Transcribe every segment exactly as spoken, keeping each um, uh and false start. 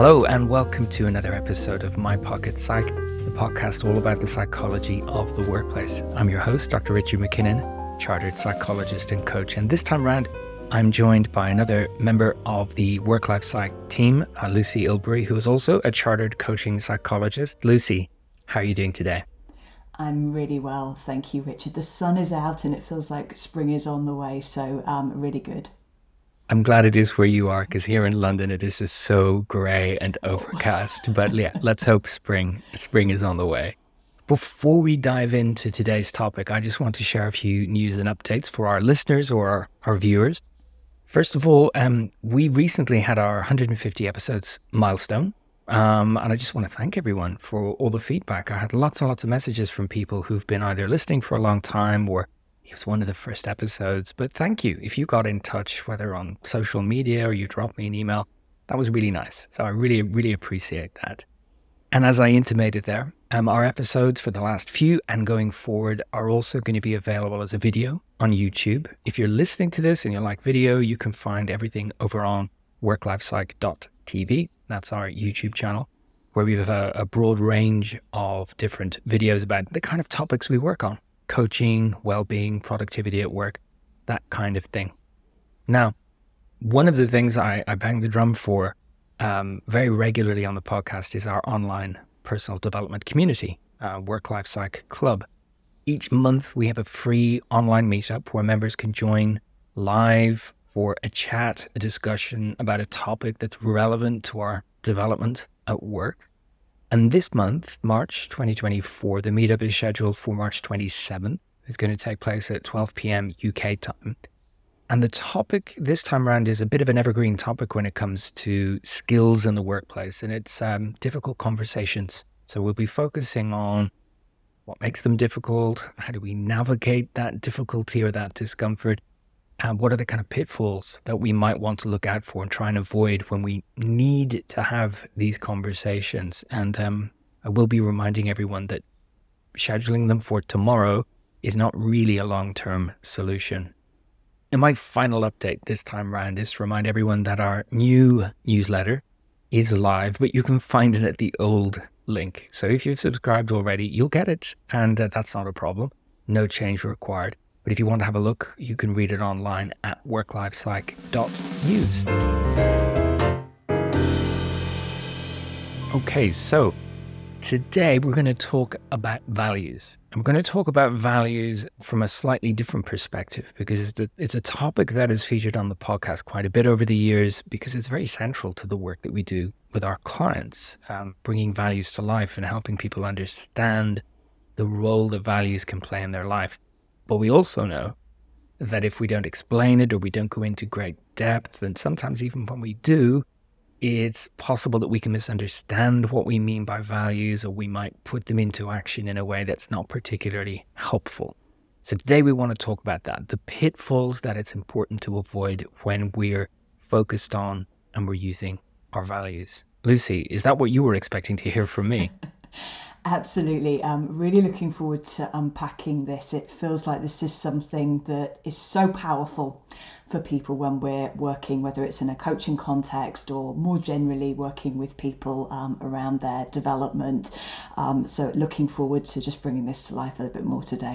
Hello and welcome to another episode of My Pocket Psych, the podcast all about the psychology of the workplace. I'm your host, Doctor Richard McKinnon, chartered psychologist and coach. And this time around, I'm joined by another member of the Work Life Psych team, uh, Lucy Ilbury, who is also a chartered coaching psychologist. Lucy, how are you doing today? I'm really well, thank you, Richard. The sun is out and it feels like spring is on the way, so um, really good. I'm glad it is where you are, because here in London it is just so grey and overcast. But yeah, let's hope spring spring is on the way. Before we dive into today's topic, I just want to share a few news and updates for our listeners or our, our viewers. First of all, um, we recently had our one hundred fifty episodes milestone. Um, and I just want to thank everyone for all the feedback. I had lots and lots of messages from people who've been either listening for a long time or it was one of the first episodes. But thank you. If you got in touch, whether on social media or you dropped me an email, that was really nice. So I really, really appreciate that. And as I intimated there, um, our episodes for the last few and going forward are also going to be available as a video on YouTube. If you're listening to this and you like video, you can find everything over on work life psych dot t v. That's our YouTube channel, where we have a, a broad range of different videos about the kind of topics we work on: coaching, well-being, productivity at work, that kind of thing. Now, one of the things I, I bang the drum for um, very regularly on the podcast is our online personal development community, uh, Work Life Psych Club. Each month, we have a free online meetup where members can join live for a chat, a discussion about a topic that's relevant to our development at work. And this month, March twenty twenty-four, the meetup is scheduled for March twenty-seventh. It's going to take place at twelve p.m. U K time. And the topic this time around is a bit of an evergreen topic when it comes to skills in the workplace, and it's um, difficult conversations. So we'll be focusing on what makes them difficult, how do we navigate that difficulty or that discomfort, and what are the kind of pitfalls that we might want to look out for and try and avoid when we need to have these conversations. And um, I will be reminding everyone that scheduling them for tomorrow is not really a long-term solution. And my final update this time around is to remind everyone that our new newsletter is live, but you can find it at the old link. So if you've subscribed already, you'll get it, and uh, that's not a problem. No change required. But if you want to have a look, you can read it online at work life psych dot news. Okay, so today we're going to talk about values. And we're going to talk about values from a slightly different perspective, because it's, the, it's a topic that is featured on the podcast quite a bit over the years, because it's very central to the work that we do with our clients, um, bringing values to life and helping people understand the role that values can play in their life. But we also know that if we don't explain it or we don't go into great depth, and sometimes even when we do, it's possible that we can misunderstand what we mean by values, or we might put them into action in a way that's not particularly helpful. So today we want to talk about that, the pitfalls that it's important to avoid when we're focused on and we're using our values. Lucy, is that what you were expecting to hear from me? Absolutely. I'm really looking forward to unpacking this. It feels like this is something that is so powerful for people when we're working, whether it's in a coaching context or more generally working with people um, around their development. Um, so looking forward to just bringing this to life a little bit more today.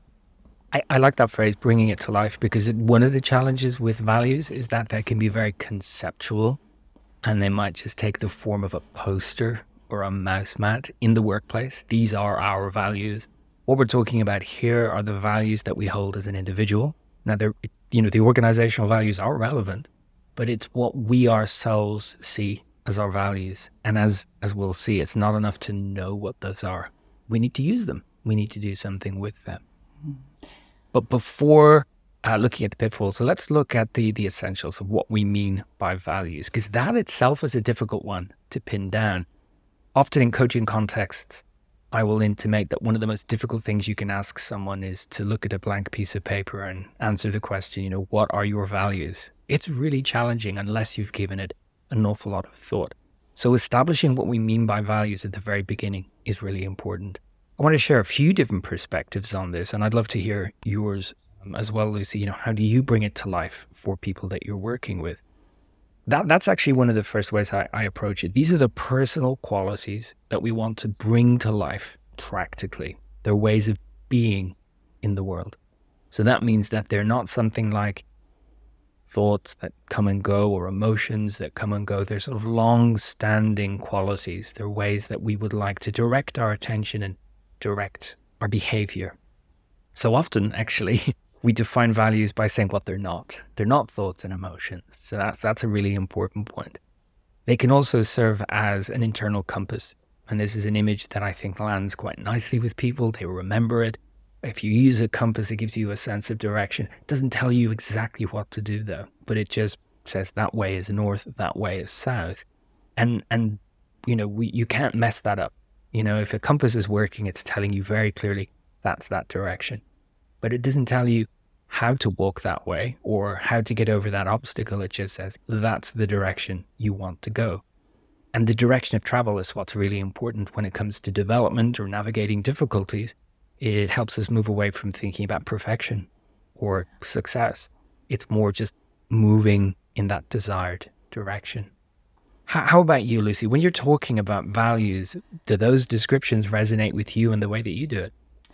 I, I like that phrase, bringing it to life, because it, one of the challenges with values is that they can be very conceptual, and they might just take the form of a poster or a mouse mat in the workplace. These are our values. What we're talking about here are the values that we hold as an individual. Now, they're, you know, the organizational values are relevant, but it's what we ourselves see as our values. And as, as we'll see, it's not enough to know what those are. We need to use them. We need to do something with them. Mm-hmm. But before uh, looking at the pitfalls, so let's look at the, the essentials of what we mean by values, because that itself is a difficult one to pin down. Often in coaching contexts, I will intimate that one of the most difficult things you can ask someone is to look at a blank piece of paper and answer the question, you know, what are your values? It's really challenging unless you've given it an awful lot of thought. So establishing what we mean by values at the very beginning is really important. I want to share a few different perspectives on this, and I'd love to hear yours um, as well, Lucy. You know, how do you bring it to life for people that you're working with? That that's actually one of the first ways I, I approach it. These are the personal qualities that we want to bring to life practically. They're ways of being in the world. So that means that they're not something like thoughts that come and go or emotions that come and go. They're sort of long-standing qualities. They're ways that we would like to direct our attention and direct our behavior. So often, actually, we define values by saying what they're not. They're not thoughts and emotions. So that's that's a really important point. They can also serve as an internal compass. And this is an image that I think lands quite nicely with people. They remember it. If you use a compass, it gives you a sense of direction. It doesn't tell you exactly what to do, though, but it just says that way is north, that way is south. And, and you know, we, you can't mess that up. You know, if a compass is working, it's telling you very clearly that's that direction. But it doesn't tell you how to walk that way or how to get over that obstacle. It just says that's the direction you want to go. And the direction of travel is what's really important when it comes to development or navigating difficulties. It helps us move away from thinking about perfection or success. It's more just moving in that desired direction. How, how about you, Lucy? When you're talking about values, do those descriptions resonate with you in the way that you do it?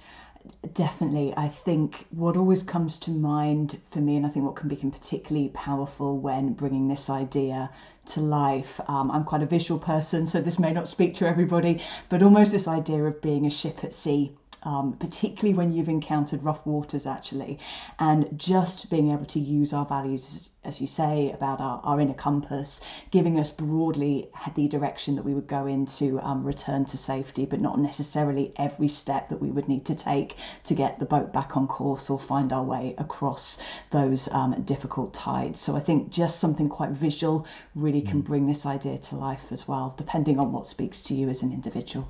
Definitely. I think what always comes to mind for me, and I think what can be particularly powerful when bringing this idea to life, um, I'm quite a visual person, so this may not speak to everybody, but almost this idea of being a ship at sea. Um, particularly when you've encountered rough waters, actually, and just being able to use our values, as, as you say, about our, our inner compass, giving us broadly the direction that we would go in to um, return to safety, but not necessarily every step that we would need to take to get the boat back on course or find our way across those um, difficult tides. So I think just something quite visual really can mm. bring this idea to life as well, depending on what speaks to you as an individual.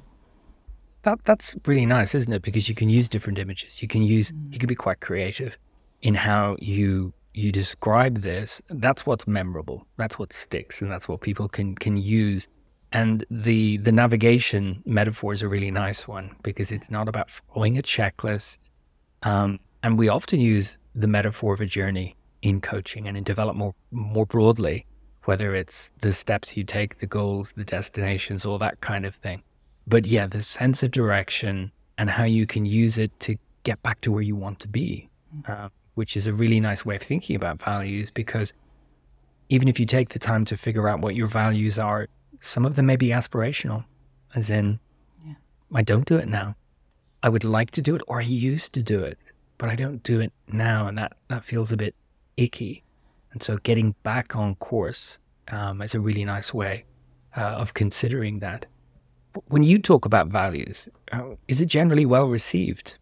That that's really nice, isn't it? Because you can use different images. You can use, mm. you can be quite creative in how you you describe this. That's what's memorable. That's what sticks, and that's what people can can use. And the the navigation metaphor is a really nice one because it's not about following a checklist. Um, and we often use the metaphor of a journey in coaching and in development more more broadly, whether it's the steps you take, the goals, the destinations, all that kind of thing. But yeah, the sense of direction and how you can use it to get back to where you want to be, uh, which is a really nice way of thinking about values, because even if you take the time to figure out what your values are, some of them may be aspirational, as in, yeah. I don't do it now. I would like to do it, or I used to do it, but I don't do it now, and that, that feels a bit icky. And so getting back on course um, is a really nice way uh, of considering that. When you talk about values, uh, is it generally well received?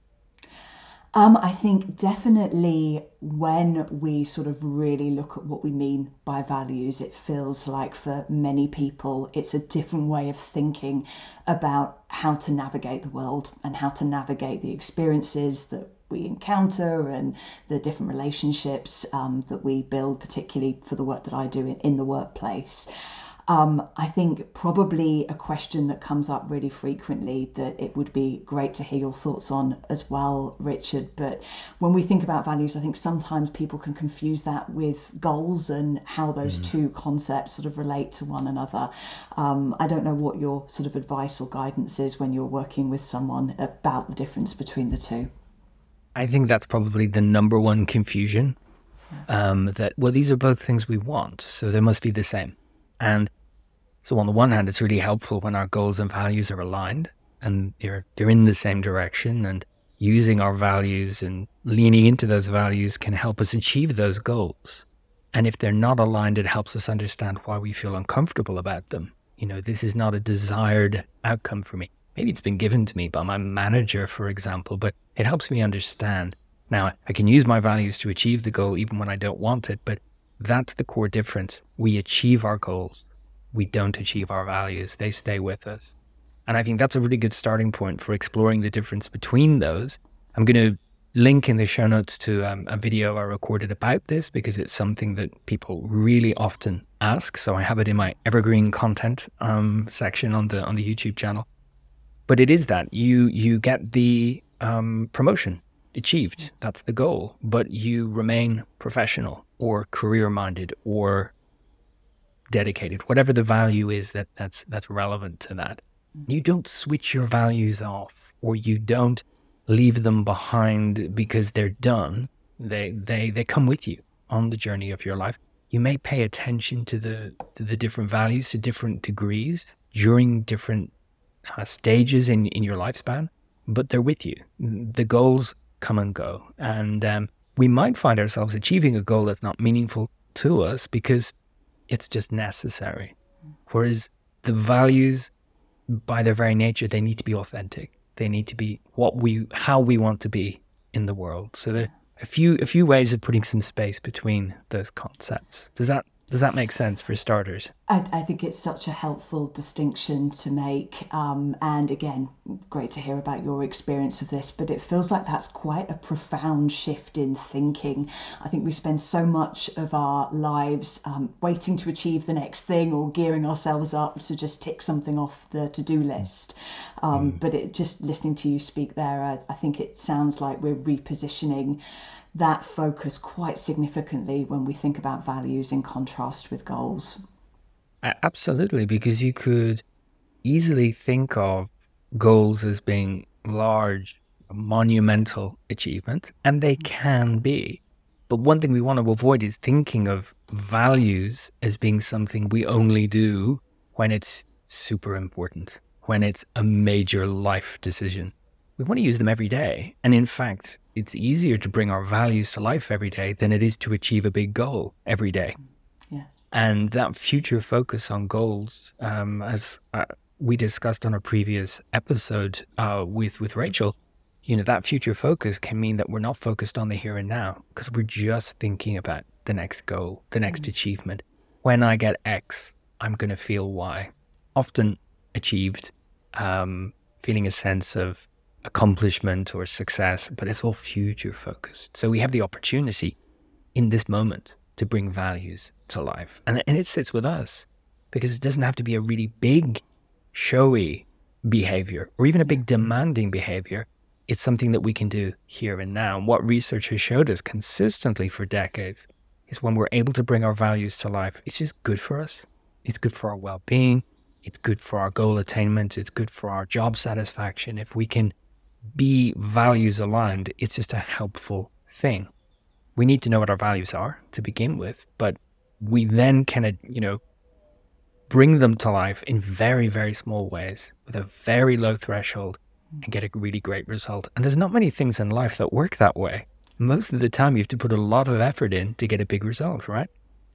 Um, I think definitely when we sort of really look at what we mean by values, it feels like for many people, it's a different way of thinking about how to navigate the world and how to navigate the experiences that we encounter and the different relationships um, that we build, particularly for the work that I do in, in the workplace. Um, I think probably a question that comes up really frequently that it would be great to hear your thoughts on as well, Richard. But when we think about values, I think sometimes people can confuse that with goals and how those mm. two concepts sort of relate to one another. Um, I don't know what your sort of advice or guidance is when you're working with someone about the difference between the two. I think that's probably the number one confusion, um, that, well, these are both things we want, so they must be the same. And so on the one hand, it's really helpful when our goals and values are aligned and they're, they're in the same direction, and using our values and leaning into those values can help us achieve those goals. And if they're not aligned, it helps us understand why we feel uncomfortable about them. You know, this is not a desired outcome for me. Maybe it's been given to me by my manager, for example, but it helps me understand. Now, I can use my values to achieve the goal even when I don't want it, but that's the core difference. We achieve our goals. We don't achieve our values. They stay with us. And I think that's a really good starting point for exploring the difference between those. I'm going to link in the show notes to um, a video I recorded about this because it's something that people really often ask. So I have it in my evergreen content um, section on the on the YouTube channel. But it is that you you get the um, promotion achieved. That's the goal. But you remain professional or career-minded or dedicated, whatever the value is that that's that's relevant to that. You don't switch your values off, or you don't leave them behind because they're done. They they they come with you on the journey of your life. You may pay attention to the to the different values to different degrees during different uh, stages in in your lifespan, but they're with you. The goals come and go, and um, we might find ourselves achieving a goal that's not meaningful to us because it's just necessary. Whereas the values, by their very nature, they need to be authentic. They need to be what we, how we want to be in the world. So there are a few, a few ways of putting some space between those concepts. Does that, does that make sense for starters? I, I think it's such a helpful distinction to make. Um, and again, great to hear about your experience of this, but it feels like that's quite a profound shift in thinking. I think we spend so much of our lives um, waiting to achieve the next thing or gearing ourselves up to just tick something off the to-do list. Um, mm. But it just listening to you speak there, I, I think it sounds like we're repositioning that focus quite significantly when we think about values in contrast with goals. Absolutely, because you could easily think of goals as being large, monumental achievements, and they can be. But one thing we want to avoid is thinking of values as being something we only do when it's super important, when it's a major life decision. We want to use them every day. And in fact, it's easier to bring our values to life every day than it is to achieve a big goal every day. Yeah. And that future focus on goals, um, as uh, we discussed on a previous episode uh, with, with Rachel, you know, that future focus can mean that we're not focused on the here and now because we're just thinking about the next goal, the next mm-hmm. achievement. When I get X, I'm going to feel Y. Often achieved, um, feeling a sense of accomplishment or success, but it's all future focused. So we have the opportunity in this moment to bring values to life. And, and it sits with us because it doesn't have to be a really big, showy behavior or even a big demanding behavior. It's something that we can do here and now. And what research has showed us consistently for decades is when we're able to bring our values to life, it's just good for us. It's good for our well-being. It's good for our goal attainment. It's good for our job satisfaction. If we can be values aligned, it's just a helpful thing. We need to know what our values are to begin with, but we then can, you know, bring them to life in very, very small ways with a very low threshold and get a really great result. And there's not many things in life that work that way. Most of the time, you have to put a lot of effort in to get a big result, right?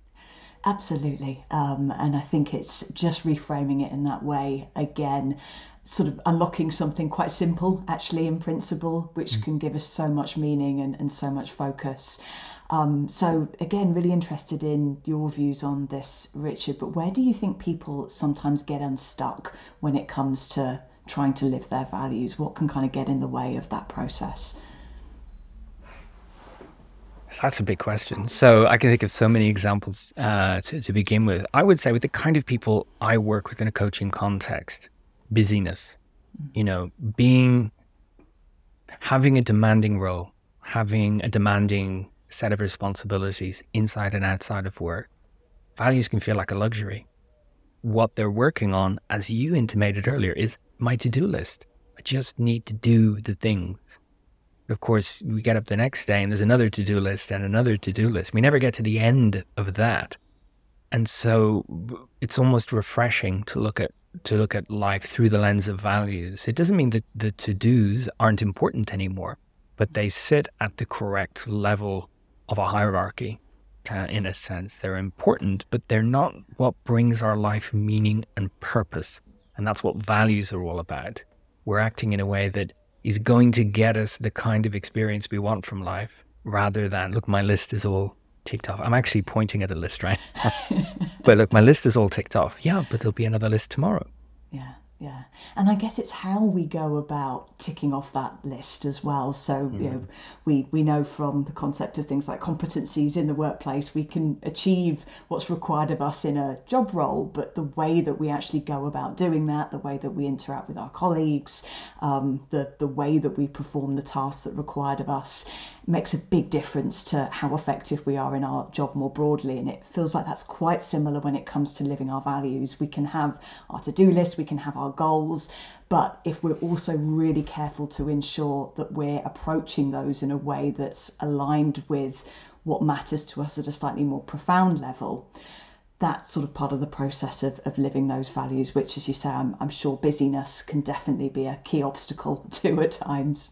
Absolutely. Um, and I think it's just reframing it in that way again, sort of unlocking something quite simple, actually, in principle, which mm. can give us so much meaning and, and so much focus. Um, so again, really interested in your views on this, Richard, but where do you think people sometimes get unstuck when it comes to trying to live their values? What can kind of get in the way of that process? That's a big question. So I can think of so many examples uh, to, to begin with. I would say with the kind of people I work with in a coaching context, busyness, you know, being, having a demanding role, having a demanding set of responsibilities inside and outside of work, values can feel like a luxury. What they're working on, as you intimated earlier, is my to-do list. I just need to do the things. Of course, we get up the next day and there's another to-do list and another to-do list. We never get to the end of that. And so it's almost refreshing to look at to look at life through the lens of values. It doesn't mean that the to-dos aren't important anymore, but they sit at the correct level of a hierarchy. Uh, in a sense, they're important, but they're not what brings our life meaning and purpose. And that's what values are all about. We're acting in a way that is going to get us the kind of experience we want from life, rather than, look, my list is all ticked off. I'm actually pointing at a list right now. But look, my list is all ticked off. Yeah, but there'll be another list tomorrow. Yeah, yeah. And I guess it's how we go about ticking off that list as well. So, mm. you know, we, we know from the concept of things like competencies in the workplace, we can achieve what's required of us in a job role, but the way that we actually go about doing that, the way that we interact with our colleagues, um, the, the way that we perform the tasks that are required of us makes a big difference to how effective we are in our job more broadly. And it feels like that's quite similar when it comes to living our values. We can have our to-do list, we can have our goals, but if we're also really careful to ensure that we're approaching those in a way that's aligned with what matters to us at a slightly more profound level, that's sort of part of the process of, of living those values, which, as you say, I'm, I'm sure busyness can definitely be a key obstacle to at times.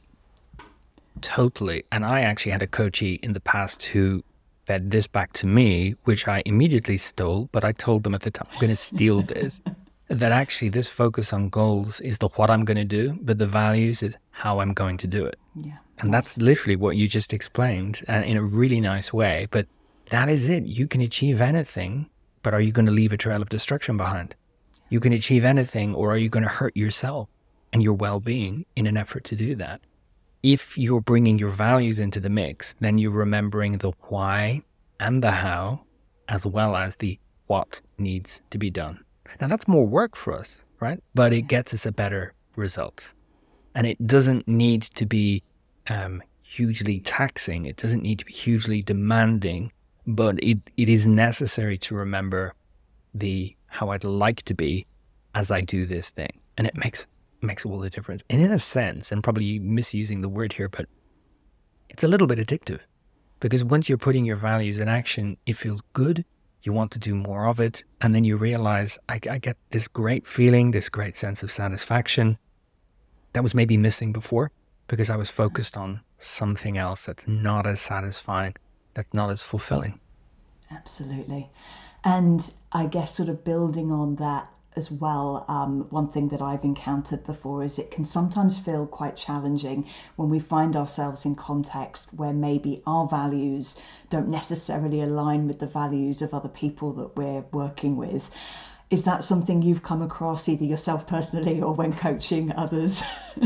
Totally. And I actually had a coachee in the past who fed this back to me, which I immediately stole, but I told them at the time, I'm going to steal this, that actually this focus on goals is the what I'm going to do, but the values is how I'm going to do it. Yeah. And nice. that's literally what you just explained uh, in a really nice way. But that is it. You can achieve anything, but are you going to leave a trail of destruction behind? You can achieve anything, or are you going to hurt yourself and your well-being in an effort to do that? If you're bringing your values into the mix, then you're remembering the why and the how, as well as the what needs to be done. Now that's more work for us, right? But it gets us a better result. And it doesn't need to be um, hugely taxing. It doesn't need to be hugely demanding, but it, it is necessary to remember the how I'd like to be as I do this thing. And it makes makes all the difference. And in a sense, and probably misusing the word here, but it's a little bit addictive, because once you're putting your values in action, it feels good. You want to do more of it. And then you realize, I, I get this great feeling, this great sense of satisfaction that was maybe missing before because I was focused on something else that's not as satisfying, that's not as fulfilling. Absolutely. And I guess sort of building on that as well, um, one thing that I've encountered before is it can sometimes feel quite challenging when we find ourselves in context where maybe our values don't necessarily align with the values of other people that we're working with. Is that something you've come across either yourself personally or when coaching others?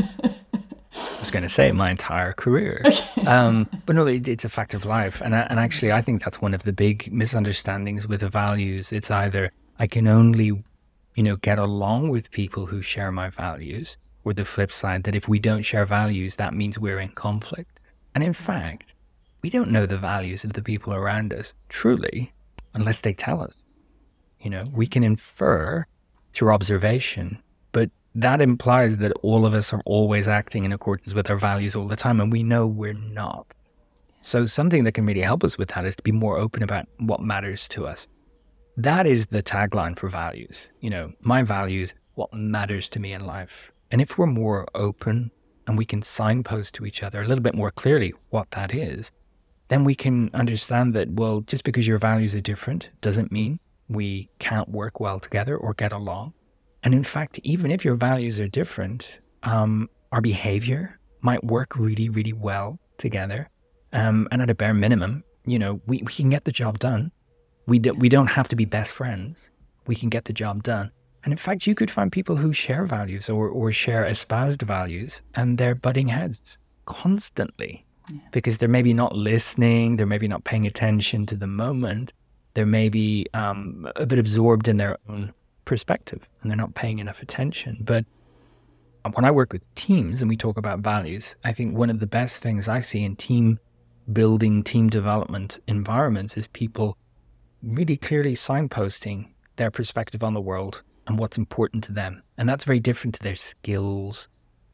I was going to say my entire career. Um, but no, it, it's a fact of life. And, and actually, I think that's one of the big misunderstandings with the values. It's either I can only you know, get along with people who share my values, or the flip side, that if we don't share values, that means we're in conflict. And in fact, we don't know the values of the people around us, truly, unless they tell us. You know, we can infer through observation, but that implies that all of us are always acting in accordance with our values all the time, and we know we're not. So something that can really help us with that is to be more open about what matters to us. That is the tagline for values. You know, my values, what matters to me in life. And if we're more open and we can signpost to each other a little bit more clearly what that is, then we can understand that, well, just because your values are different doesn't mean we can't work well together or get along. And in fact, even if your values are different, um, our behavior might work really, really well together. Um, and at a bare minimum, you know, we, we can get the job done. We, do, we don't have to be best friends. We can get the job done. And in fact, you could find people who share values or, or share espoused values, and they're butting heads constantly yeah. because they're maybe not listening. They're maybe not paying attention to the moment. They're maybe um, a bit absorbed in their own perspective, and they're not paying enough attention. But when I work with teams and we talk about values, I think one of the best things I see in team building, team development environments is people really clearly signposting their perspective on the world and what's important to them. And that's very different to their skills,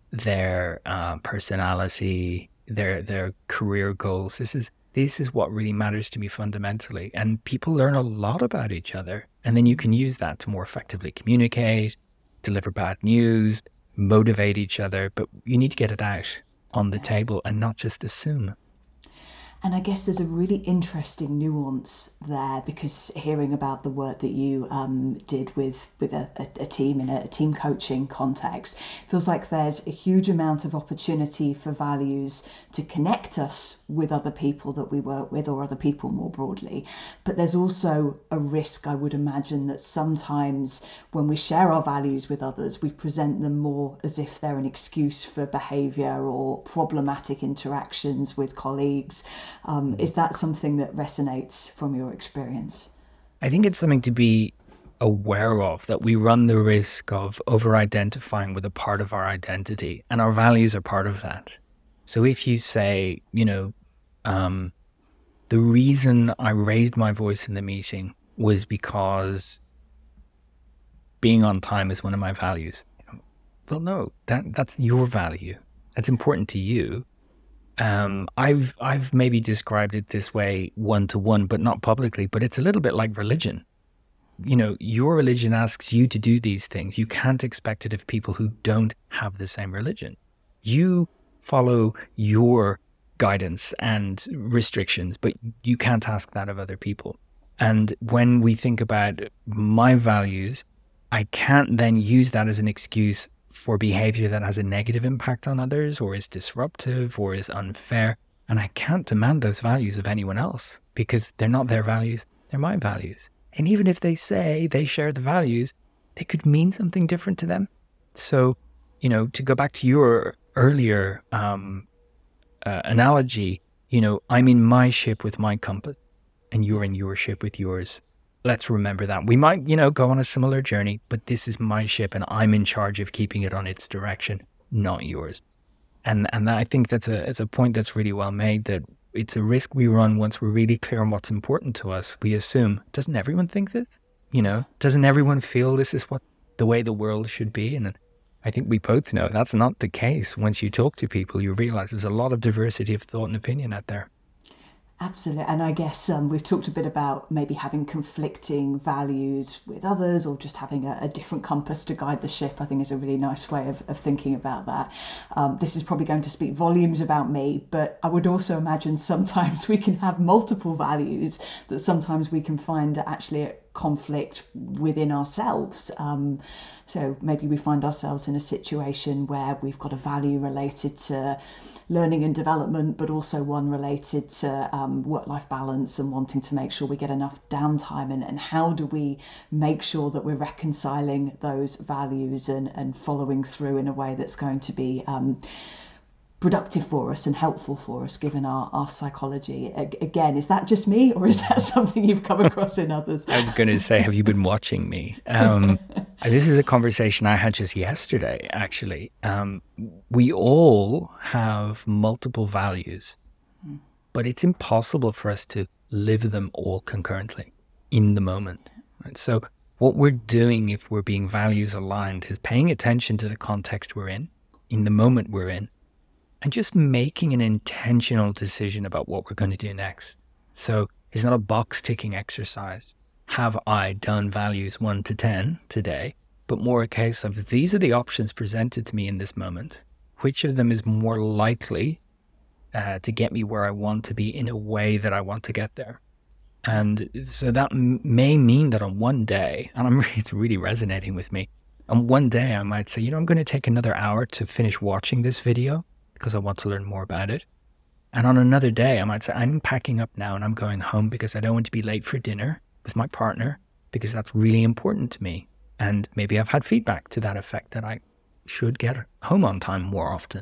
their uh, personality, their their career goals. This is this is what really matters to me fundamentally. And people learn a lot about each other. And then you can use that to more effectively communicate, deliver bad news, motivate each other. But you need to get it out on the table and not just assume. And I guess there's a really interesting nuance there, because hearing about the work that you um, did with, with a, a, a team in a, a team coaching context, feels like there's a huge amount of opportunity for values to connect us with other people that we work with or other people more broadly. But there's also a risk, I would imagine, that sometimes when we share our values with others, we present them more as if they're an excuse for behaviour or problematic interactions with colleagues. Um, is that something that resonates from your experience? I think it's something to be aware of, that we run the risk of over-identifying with a part of our identity, and our values are part of that. So if you say, you know, Um, the reason I raised my voice in the meeting was because being on time is one of my values. Well, no, that that's your value. That's important to you. Um, I've I've maybe described it this way one to one, but not publicly. But it's a little bit like religion. You know, your religion asks you to do these things. You can't expect it of people who don't have the same religion. You follow your guidance and restrictions, but you can't ask that of other people. And when we think about my values, I can't then use that as an excuse for behavior that has a negative impact on others or is disruptive or is unfair. And I can't demand those values of anyone else because they're not their values, they're my values. And even if they say they share the values, they could mean something different to them. So, you know, to go back to your earlier um, uh, analogy, you know, I'm in my ship with my compass and you're in your ship with yours. Let's remember that. We might, you know, go on a similar journey, but this is my ship and I'm in charge of keeping it on its direction, not yours. And and that, I think that's a, it's a point that's really well made, that it's a risk we run once we're really clear on what's important to us. We assume, doesn't everyone think this? You know, doesn't everyone feel this is what the way the world should be? And I think we both know that's not the case. Once you talk to people, you realize there's a lot of diversity of thought and opinion out there. Absolutely. And I guess um, we've talked a bit about maybe having conflicting values with others or just having a, a different compass to guide the ship, I think is a really nice way of, of thinking about that. Um, this is probably going to speak volumes about me, but I would also imagine sometimes we can have multiple values that sometimes we can find actually at conflict within ourselves. Um, so maybe we find ourselves in a situation where we've got a value related to learning and development, but also one related to um, work-life balance and wanting to make sure we get enough downtime. And, and how do we make sure that we're reconciling those values and, and following through in a way that's going to be um, productive for us and helpful for us given our, our psychology? Again, is that just me or is that something you've come across in others? I was going to say, have you been watching me? Um, this is a conversation I had just yesterday, actually. Um, we all have multiple values, mm. but it's impossible for us to live them all concurrently in the moment. Right? So what we're doing if we're being values aligned is paying attention to the context we're in, in the moment we're in, and just making an intentional decision about what we're going to do next. So it's not a box ticking exercise. Have I done values one to ten today? But more a case of these are the options presented to me in this moment. Which of them is more likely uh, to get me where I want to be in a way that I want to get there? And so that m- may mean that on one day, and I'm it's really resonating with me, on one day I might say, you know, I'm going to take another hour to finish watching this video because I want to learn more about it. And on another day, I might say, I'm packing up now and I'm going home because I don't want to be late for dinner with my partner because that's really important to me. And maybe I've had feedback to that effect that I should get home on time more often.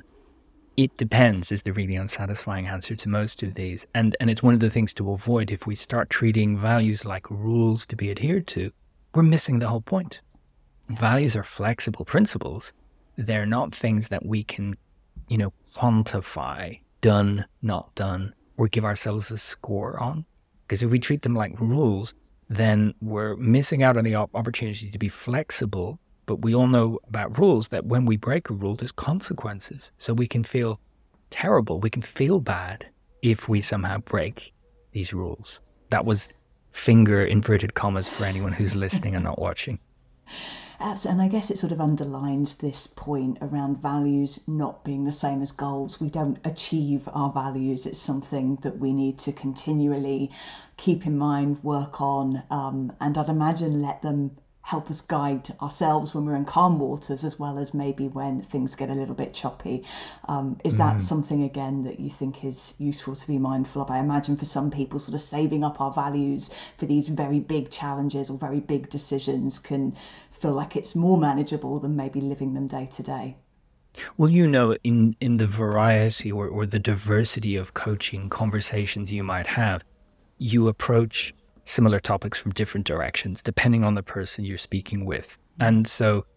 It depends is the really unsatisfying answer to most of these. And, and it's one of the things to avoid. If we start treating values like rules to be adhered to, we're missing the whole point. Values are flexible principles. They're not things that we can you know, quantify, done, not done, or give ourselves a score on. Because if we treat them like rules, then we're missing out on the opportunity to be flexible. But we all know about rules that when we break a rule, there's consequences. So we can feel terrible. We can feel bad if we somehow break these rules. That was finger inverted commas for anyone who's listening and not watching. Absolutely. And I guess it sort of underlines this point around values not being the same as goals. We don't achieve our values. It's something that we need to continually keep in mind, work on, um, and I'd imagine let them help us guide ourselves when we're in calm waters as well as maybe when things get a little bit choppy. Um, is that mm. something, again, that you think is useful to be mindful of? I imagine for some people, sort of saving up our values for these very big challenges or very big decisions can feel like it's more manageable than maybe living them day to day. Well, you know, in, in the variety or, or the diversity of coaching conversations you might have, you approach similar topics from different directions, depending on the person you're speaking with. And so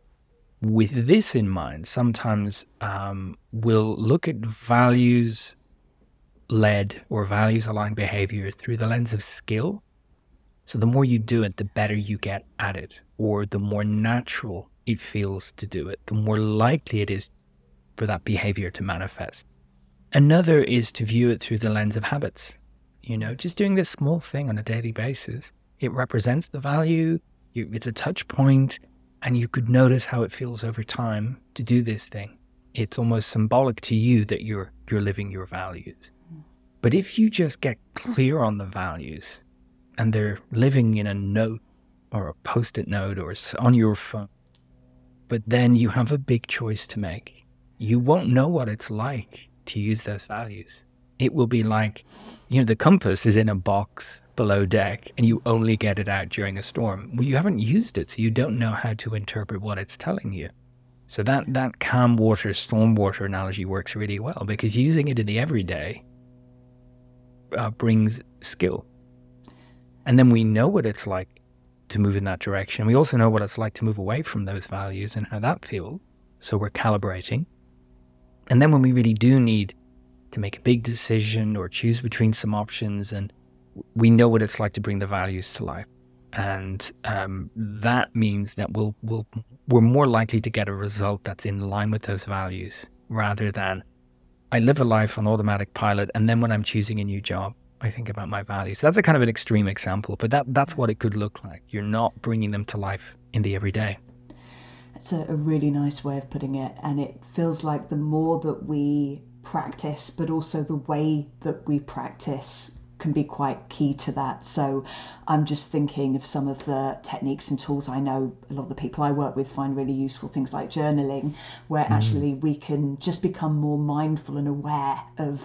with this in mind, sometimes um, we'll look at values led or values aligned behavior through the lens of skill. So the more you do it, the better you get at it, or the more natural it feels to do it, the more likely it is for that behavior to manifest. Another is to view it through the lens of habits. You know, just doing this small thing on a daily basis. It represents the value, you, it's a touch point, and you could notice how it feels over time to do this thing. It's almost symbolic to you that you're you're living your values. But if you just get clear on the values, and they're living in a note or a post-it note or on your phone, but then you have a big choice to make. You won't know what it's like to use those values. It will be like, you know, the compass is in a box below deck and you only get it out during a storm. Well, you haven't used it, so you don't know how to interpret what it's telling you. So that, that calm water, storm water analogy works really well, because using it in the everyday uh, brings skill. And then we know what it's like to move in that direction. We also know what it's like to move away from those values and how that feels. So we're calibrating. And then when we really do need to make a big decision or choose between some options, and we know what it's like to bring the values to life. And um, that means that we'll, we'll, we're more likely to get a result that's in line with those values, rather than I live a life on automatic pilot, and then when I'm choosing a new job, I think about my values. That's a kind of an extreme example, but that, that's what it could look like. You're not bringing them to life in the everyday. It's a, a really nice way of putting it. And it feels like the more that we practice, but also the way that we practice can be quite key to that. So I'm just thinking of some of the techniques and tools I know a lot of the people I work with find really useful, things like journaling, where mm. actually we can just become more mindful and aware of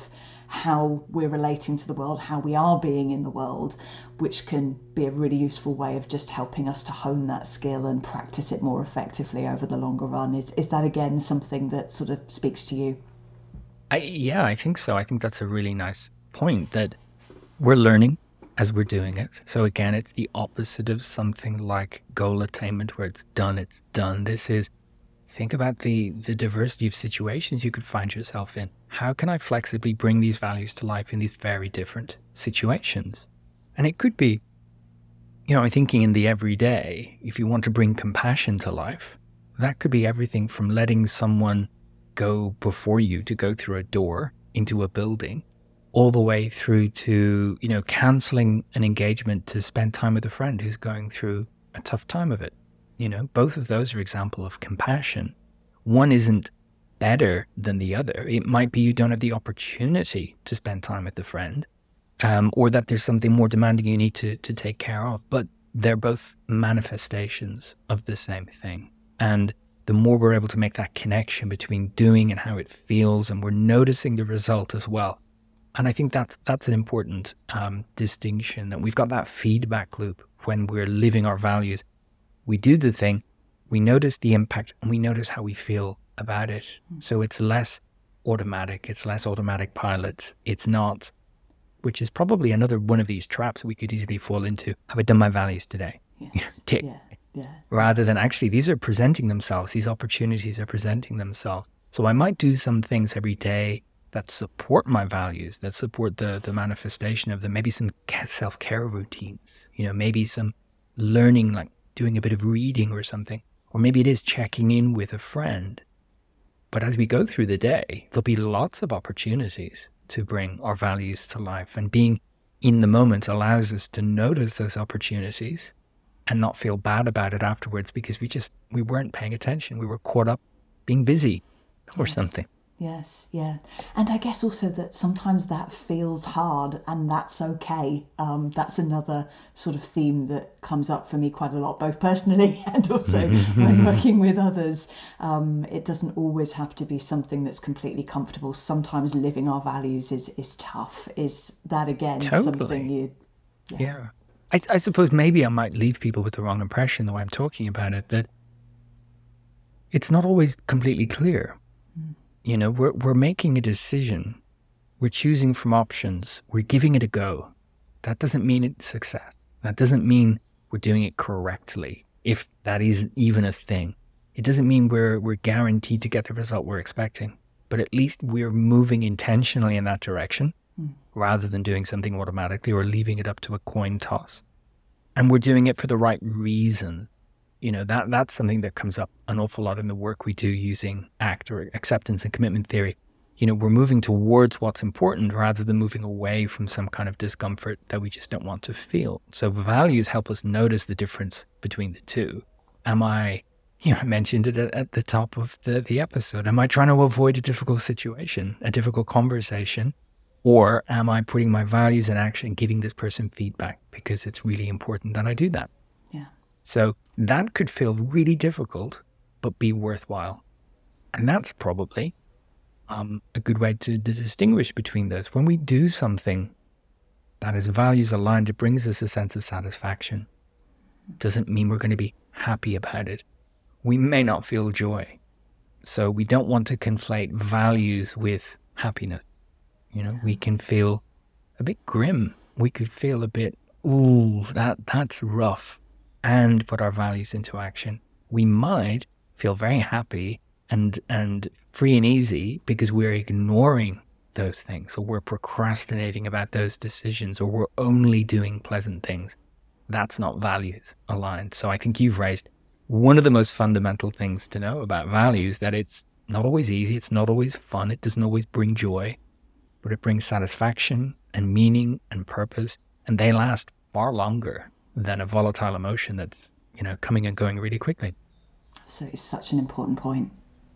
how we're relating to the world, how we are being in the world, which can be a really useful way of just helping us to hone that skill and practice it more effectively over the longer run. Is is that again something that sort of speaks to you? I, yeah, I think so. I think that's a really nice point, that we're learning as we're doing it. So again, it's the opposite of something like goal attainment, where it's done, it's done. This is, think about the, the diversity of situations you could find yourself in. How can I flexibly bring these values to life in these very different situations? And it could be, you know, I'm thinking in the everyday, if you want to bring compassion to life, that could be everything from letting someone go before you to go through a door into a building, all the way through to, you know, canceling an engagement to spend time with a friend who's going through a tough time of it. You know, both of those are examples of compassion. One isn't better than the other. It might be you don't have the opportunity to spend time with the friend, um, or that there's something more demanding you need to, to take care of, but they're both manifestations of the same thing. And the more we're able to make that connection between doing and how it feels, and we're noticing the result as well. And I think that's, that's an important um, distinction, that we've got that feedback loop when we're living our values. We do the thing, we notice the impact, and we notice how we feel about it. So it's less automatic, it's less automatic pilot. It's not, which is probably another one of these traps we could easily fall into. Have I done my values today? Yes. Tick. Yeah. Yeah. Rather than actually, these are presenting themselves, these opportunities are presenting themselves. So I might do some things every day that support my values, that support the, the manifestation of them. Maybe some self-care routines, you know, maybe some learning, like doing a bit of reading or something, or maybe it is checking in with a friend. But as we go through the day, there'll be lots of opportunities to bring our values to life, and being in the moment allows us to notice those opportunities and not feel bad about it afterwards, because we just, we weren't paying attention. We were caught up being busy or Yes. something. Yes, yeah. And I guess also that sometimes that feels hard, and that's okay. Um, that's another sort of theme that comes up for me quite a lot, both personally and also when working with others. Um, it doesn't always have to be something that's completely comfortable. Sometimes living our values is, is tough. Is that again something Totally. you... Yeah. I, I suppose maybe I might leave people with the wrong impression, the way I'm talking about it, that it's not always completely clear. Mm. You know, we're, we're making a decision. We're choosing from options. We're giving it a go. That doesn't mean it's success. That doesn't mean we're doing it correctly, if that is even a thing. It doesn't mean we're, we're guaranteed to get the result we're expecting, but at least we're moving intentionally in that direction. Mm. rather than doing something automatically or leaving it up to a coin toss. And we're doing it for the right reason. You know, that that's something that comes up an awful lot in the work we do using ACT, or acceptance and commitment theory. You know, we're moving towards what's important rather than moving away from some kind of discomfort that we just don't want to feel. So values help us notice the difference between the two. Am I, you know, I mentioned it at, at the top of the, the episode. Am I trying to avoid a difficult situation, a difficult conversation? Or am I putting my values in action and giving this person feedback because it's really important that I do that? Yeah. So that could feel really difficult, but be worthwhile. And that's probably um, a good way to, to distinguish between those. When we do something that is values aligned, it brings us a sense of satisfaction. Doesn't mean we're going to be happy about it. We may not feel joy. So we don't want to conflate values with happiness. You know, we can feel a bit grim. We could feel a bit, ooh, that that's rough, and put our values into action. We might feel very happy and and free and easy because we're ignoring those things, or we're procrastinating about those decisions, or we're only doing pleasant things. That's not values aligned. So I think you've raised one of the most fundamental things to know about values, that it's not always easy, it's not always fun, it doesn't always bring joy, but it brings satisfaction and meaning and purpose, and they last far longer than a volatile emotion that's, you know, coming and going really quickly. So it's such an important point.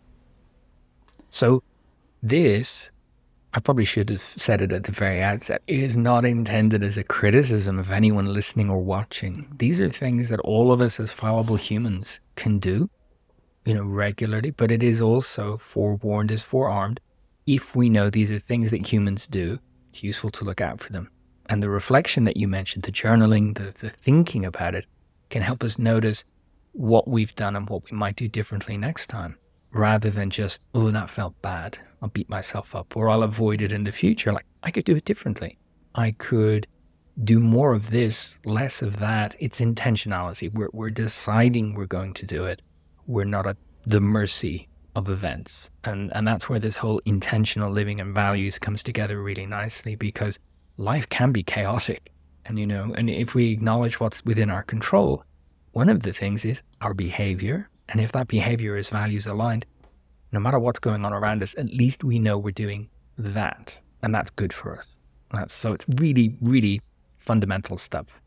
So this, I probably should have said it at the very outset, is not intended as a criticism of anyone listening or watching. These are things that all of us as fallible humans can do, you know, regularly, but it is also forewarned as forearmed. If we know these are things that humans do, it's useful to look out for them. And the reflection that you mentioned, the journaling, the, the thinking about it, can help us notice what we've done and what we might do differently next time, rather than just, oh, that felt bad, I'll beat myself up, or I'll avoid it in the future. Like, I could do it differently. I could do more of this, less of that. It's intentionality. We're, we're deciding we're going to do it. We're not at the mercy of events. And, and that's where this whole intentional living and values comes together really nicely, because life can be chaotic. And, you know, and if we acknowledge what's within our control, one of the things is our behavior. And if that behavior is values aligned, no matter what's going on around us, at least we know we're doing that. And that's good for us. That's, so it's really, really fundamental stuff.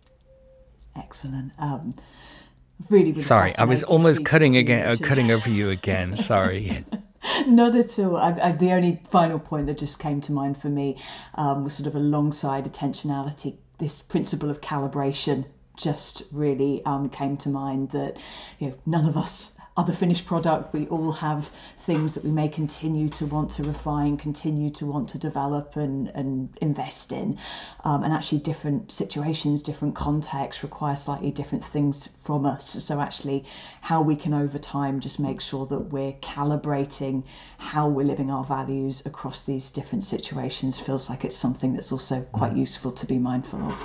Excellent. Um, really, really Sorry, I was almost cutting to you, again, uh, Richard. cutting over you again. Sorry. Not at all. I, I, the only final point that just came to mind for me um, was sort of alongside attentionality, this principle of calibration just really um, came to mind, that, you know, none of us are the finished product. We all have things that we may continue to want to refine, continue to want to develop and, and invest in. Um, and actually different situations, different contexts require slightly different things from us. So actually how we can over time just make sure that we're calibrating how we're living our values across these different situations feels like it's something that's also quite useful to be mindful of.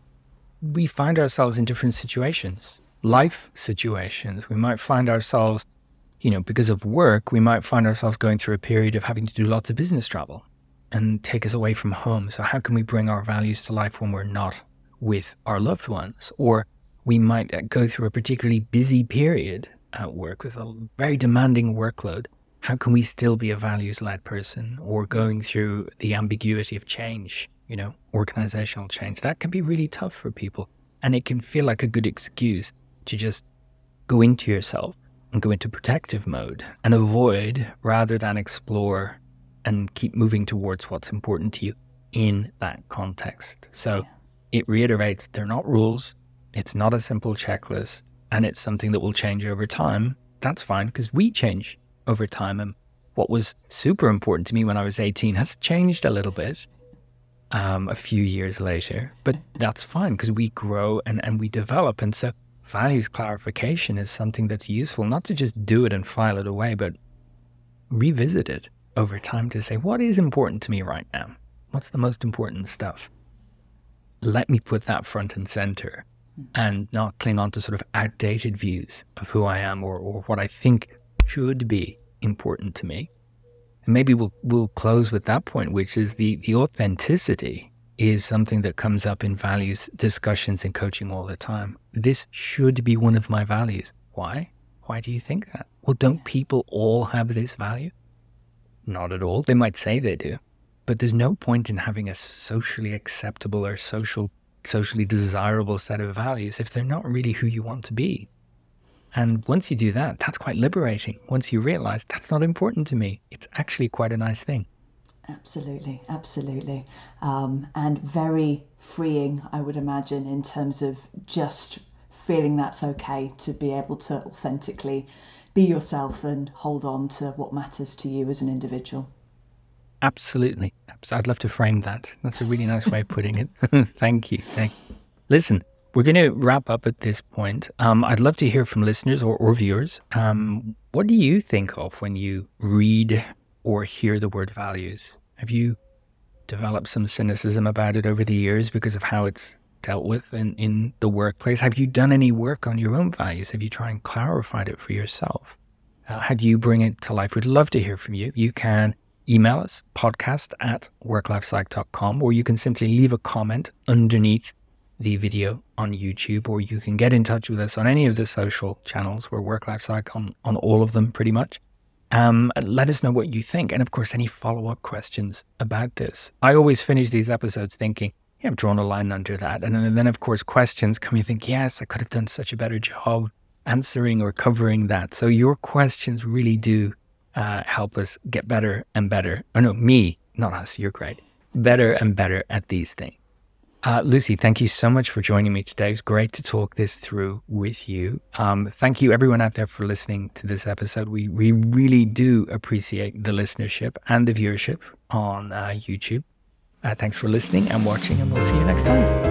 We find ourselves in different situations, life situations. We might find ourselves, you know, because of work, we might find ourselves going through a period of having to do lots of business travel and take us away from home. So how can we bring our values to life when we're not with our loved ones? Or we might go through a particularly busy period at work with a very demanding workload. How can we still be a values-led person? Or going through the ambiguity of change, you know, organizational change. That can be really tough for people. And it can feel like a good excuse to just go into yourself and go into protective mode and avoid rather than explore and keep moving towards what's important to you in that context. So Yeah. it reiterates, they're not rules. It's not a simple checklist, and it's something that will change over time. That's fine, because we change over time. And what was super important to me when I was eighteen has changed a little bit um, a few years later, but that's fine because we grow and, and we develop. And so values clarification is something that's useful, not to just do it and file it away, but revisit it over time to say, what is important to me right now? What's the most important stuff? Let me put that front and center and not cling on to sort of outdated views of who I am or, or what I think should be important to me. maybe we'll we'll close with that point, which is the the authenticity is something that comes up in values discussions and coaching all the time. This should be one of my values. Why? Why do you think that? Well, don't people all have this value? Not at all. They might say they do, but there's no point in having a socially acceptable or social, socially desirable set of values if they're not really who you want to be. And once you do that, that's quite liberating. Once you realize that's not important to me, it's actually quite a nice thing. Absolutely, absolutely. Um, and very freeing, I would imagine, in terms of just feeling that's okay to be able to authentically be yourself and hold on to what matters to you as an individual. Absolutely. I'd love to frame that. That's a really nice way of putting it. Thank you. Thank you. Listen, we're going to wrap up at this point. Um, I'd love to hear from listeners or, or viewers. Um, what do you think of when you read or hear the word values? Have you developed some cynicism about it over the years because of how it's dealt with in, in the workplace? Have you done any work on your own values? Have you tried and clarified it for yourself? Uh, how do you bring it to life? We'd love to hear from you. You can email us, podcast at work life psych dot com, or you can simply leave a comment underneath the video on YouTube, or you can get in touch with us on any of the social channels. We're Work Life Psych on, on all of them pretty much. Um, let us know what you think. And of course, any follow-up questions about this. I always finish these episodes thinking, yeah, I've drawn a line under that. And then, of course, questions come, you think, yes, I could have done such a better job answering or covering that. So your questions really do uh, help us get better and better. Oh, no, me, not us, you're great. Better and better at these things. Uh, Lucy, thank you so much for joining me today. It was great to talk this through with you. Um, thank you everyone out there for listening to this episode. We we really do appreciate the listenership and the viewership on uh, YouTube. Uh, thanks for listening and watching, and we'll see you next time.